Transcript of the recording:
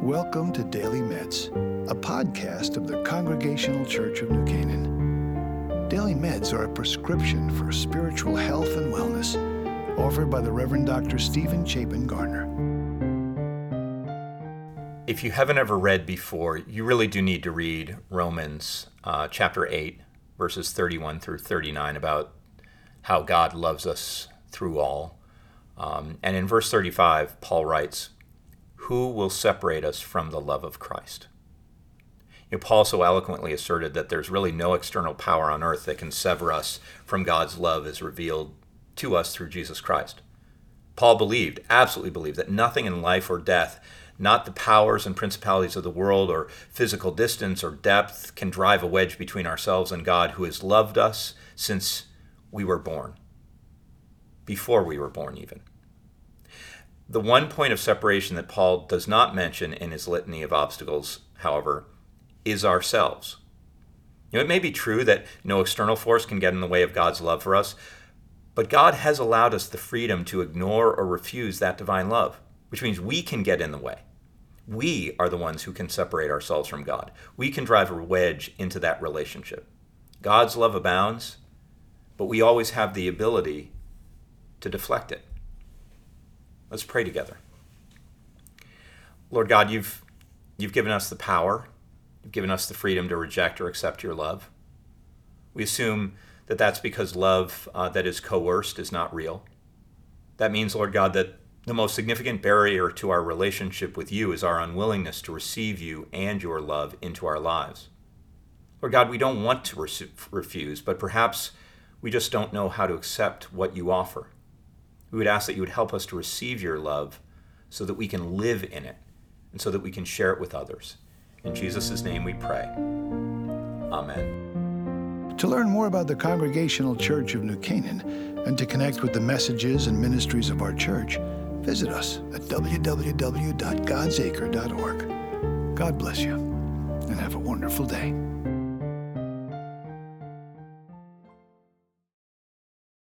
Welcome to Daily Meds, a podcast of the Congregational Church of New Canaan. Daily Meds are a prescription for spiritual health and wellness, offered by the Reverend Dr. Stephen Chapin Garner. If you haven't ever read before, you really do need to read Romans chapter 8, verses 31 through 39, about how God loves us through all. And in verse 35, Paul writes, "Who will separate us from the love of Christ?" Paul so eloquently asserted that there's really no external power on earth that can sever us from God's love as revealed to us through Jesus Christ. Paul absolutely believed, that nothing in life or death, not the powers and principalities of the world or physical distance or depth, can drive a wedge between ourselves and God, who has loved us since we were born, before we were born even. The one point of separation that Paul does not mention in his litany of obstacles, however, is ourselves. It may be true that no external force can get in the way of God's love for us, but God has allowed us the freedom to ignore or refuse that divine love, which means we can get in the way. We are the ones who can separate ourselves from God. We can drive a wedge into that relationship. God's love abounds, but we always have the ability to deflect it. Let's pray together. Lord God, you've given us the power. You've given us the freedom to reject or accept your love. We assume that that's because love that is coerced is not real. That means, Lord God, that the most significant barrier to our relationship with you is our unwillingness to receive you and your love into our lives. Lord God, we don't want to refuse, but perhaps we just don't know how to accept what you offer. We would ask that you would help us to receive your love so that we can live in it and so that we can share it with others. In Jesus' name we pray. Amen. To learn more about the Congregational Church of New Canaan and to connect with the messages and ministries of our church, visit us at www.godsacre.org. God bless you and have a wonderful day.